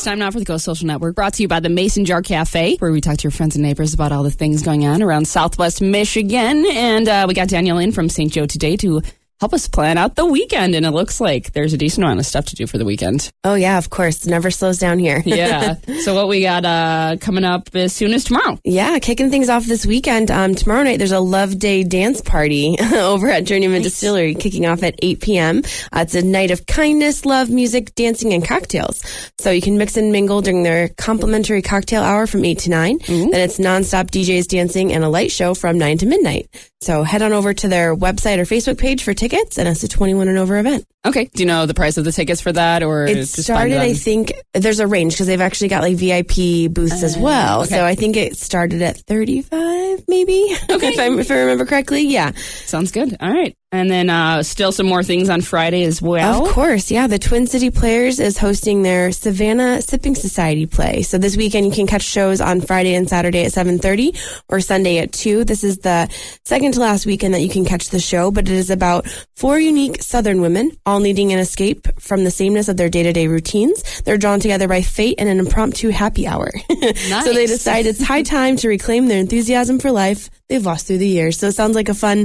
It's time now for the Coast Social Network, brought to you by the Mason Jar Cafe, where we talk to your friends and neighbors about all the things going on around Southwest Michigan. And we got Danielle in from St. Joe today to help us plan out the weekend. And it looks like there's a decent amount of stuff to do for the weekend. Oh, yeah, of course. It never slows down here. Yeah. So what we got coming up as soon as tomorrow? Yeah, kicking things off this weekend. Tomorrow night, there's a Love Day dance party over at Journeyman Distillery, kicking off at 8 p.m. It's a night of kindness, love, music, dancing, and cocktails. So you can mix and mingle during their complimentary cocktail hour from 8 to 9. Then it's nonstop DJs dancing and a light show from 9 to midnight. So head on over to their website or Facebook page for tickets, and it's a 21 and over event. Okay. Do you know the price of the tickets for that? Or it started, I think, there's a range because they've actually got like VIP booths as well. Okay. So I think it started at 35, maybe. Okay. if I remember correctly. Yeah. Sounds good. All right. And then still some more things on Friday as well. Of course, yeah. The Twin City Players is hosting their Savannah Sipping Society play. So this weekend you can catch shows on Friday and Saturday at 7:30 or Sunday at 2. This is the second to last weekend that you can catch the show, but it is about 4 unique Southern women, all needing an escape from the sameness of their day-to-day routines. They're drawn together by fate and an impromptu happy hour. Nice. So they decide it's high time to reclaim their enthusiasm for life they've lost through the years. So it sounds like a fun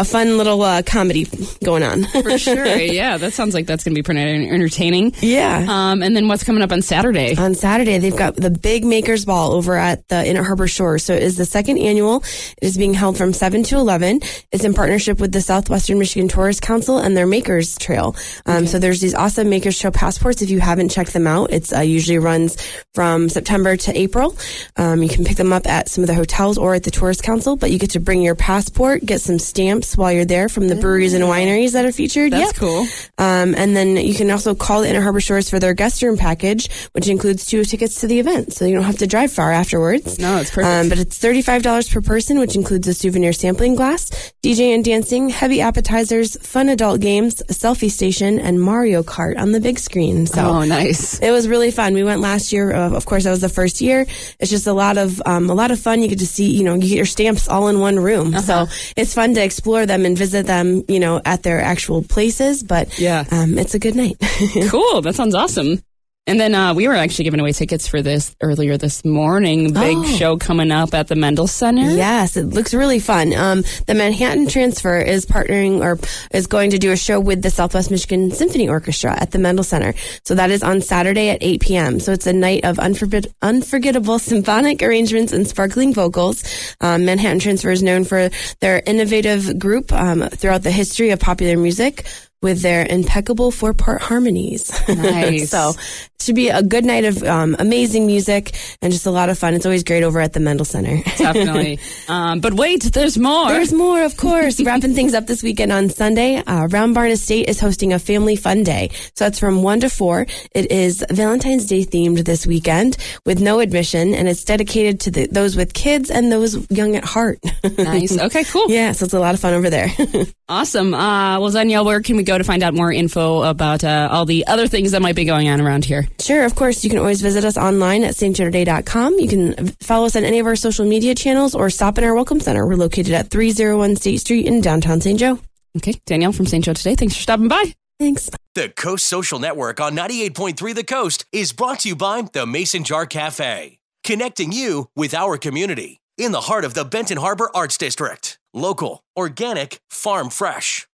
little comedy going on. For sure. Yeah, that sounds like that's going to be pretty entertaining. Yeah. And then what's coming up on Saturday? On Saturday, they've got the Big Makers Ball over at the Inn at Harbor Shore. So it is the second annual. It is being held from 7 to 11. It's in partnership with the Southwestern Michigan Tourist Council and their Makers Trail. So there's these awesome Makers Trail passports. If you haven't checked them out, it's usually runs from September to April. You can pick them up at some of the hotels or at the Tourist Council, but you get to bring your passport, get some stamps while you're there from the breweries and wineries that are featured. That's cool. And then you can also call the Inn at Harbor Shores for their guest room package, which includes 2 tickets to the event. So you don't have to drive far afterwards. No, it's perfect. But it's $35 per person, which includes a souvenir sampling glass, DJ and dancing, heavy appetizers, fun adult games, a selfie station, and Mario Kart on the big screen. So nice. It was really fun. We went last year. Of course, that was the first year. It's just a lot of fun. You get to see, you get your stamps all in one room. So it's fun to explore them and visit them, at their actual places. But it's a good night. Cool. That sounds awesome. And then we were actually giving away tickets for this earlier this morning. Big show coming up at the Mendel Center. Yes, it looks really fun. The Manhattan Transfer is partnering or is going to do a show with the Southwest Michigan Symphony Orchestra at the Mendel Center. So that is on Saturday at 8 p.m. So it's a night of unforgettable symphonic arrangements and sparkling vocals. Manhattan Transfer is known for their innovative group throughout the history of popular music, with their impeccable 4-part harmonies. Nice. So it should be a good night of amazing music and just a lot of fun. It's always great over at the Mendel Center. Definitely. But wait, there's more. There's more, of course. Wrapping things up this weekend on Sunday, Round Barn Estate is hosting a family fun day. So that's from 1 to 4. It is Valentine's Day themed this weekend with no admission, and it's dedicated to those with kids and those young at heart. Nice. Okay, cool. Yeah, so it's a lot of fun over there. Awesome. Well, Danielle, where can we go to find out more info about all the other things that might be going on around here? Sure, of course. You can always visit us online at stjoetoday.com. You can follow us on any of our social media channels or stop in our Welcome Center. We're located at 301 State Street in downtown St. Joe. Okay, Danielle from St. Joe Today. Thanks for stopping by. Thanks. The Coast Social Network on 98.3 The Coast is brought to you by the Mason Jar Cafe, connecting you with our community in the heart of the Benton Harbor Arts District. Local, organic, farm fresh.